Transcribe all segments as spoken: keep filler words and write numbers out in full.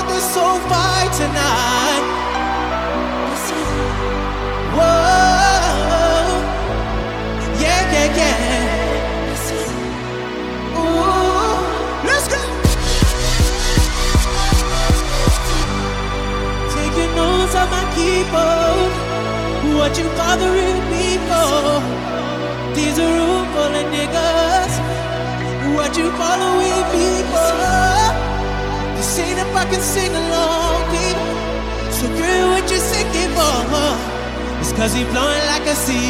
the soul fight tonight. Whoa, yeah, yeah, yeah. Ooh, let's go. Taking notes of my keyboard. What you bothering me for? These are room full of niggas. What you following me for? This ain't if I can sing along, people. So girl, what you singing for? It's cause he blowing like a sea.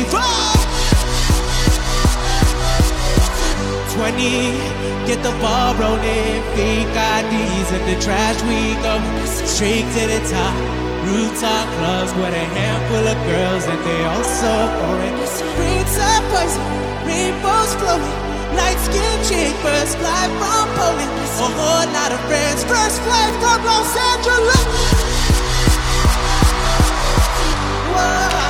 twenty, get the ball rolling. Fake I Ds in the trash, we go straight to the top. Rooftop clubs with a handful of girls and they all so boring. Ringside poison, rainbows flowing. Light skin chick, first flight from Poland. A whole lot of friends, first flight from Los Angeles. Whoa.